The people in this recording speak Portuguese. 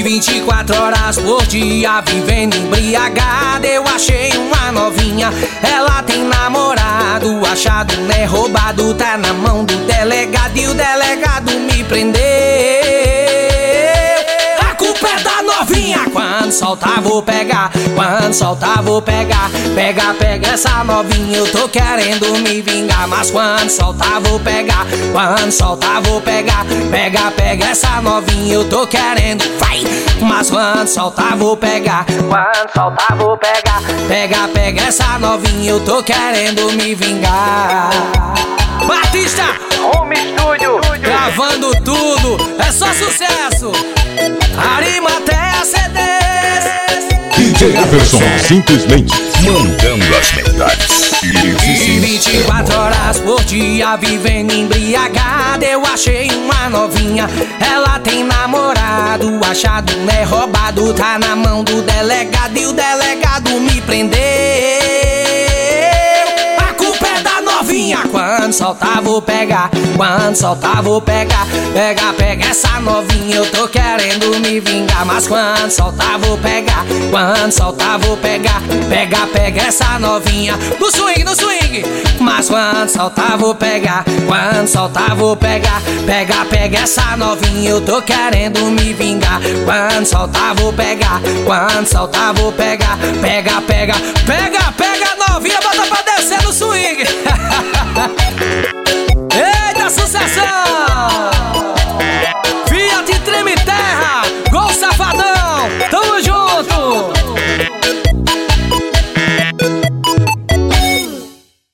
24 horas por dia vivendo embriagada, eu achei uma novinha, ela tem namorado, achado não é roubado, tá na mão do delegado e o delegado me prendeu. A culpa é da novinha, quando soltar vou pegar, quando soltar vou pegar. Pega, pega essa novinha, eu tô querendo me vingar, mas quando soltar vou pegar, quando soltar vou pegar. Pega, pega essa novinha, eu tô querendo, vai, mas quando soltar vou pegar, quando soltar vou pegar. Pega, pega essa novinha, eu tô querendo me vingar. Batista Home Studio, gravando tudo, é só sucesso. Arimatea CDs. DJ Everson, simplesmente mandando as verdades. E 24 horas por dia vivendo embriagada, eu achei uma novinha, ela tem namorado, achado não é roubado, tá na mão do delegado e o delegado me prendeu. A culpa é da novinha, quando soltar vou pegar, quando soltar vou pegar. Pega, pega essa novinha, eu tô querendo me vingar, mas quando soltar vou pegar, quando soltar vou pegar. Pega, pega essa novinha, no swing, no swing, mas quando soltar vou pegar, quando soltar vou pegar. Pega, pega essa novinha, eu tô querendo me vingar, quando soltar vou pegar, quando soltar vou pegar. Pega, pega, pega, pega novinha, bota pra descer no swing.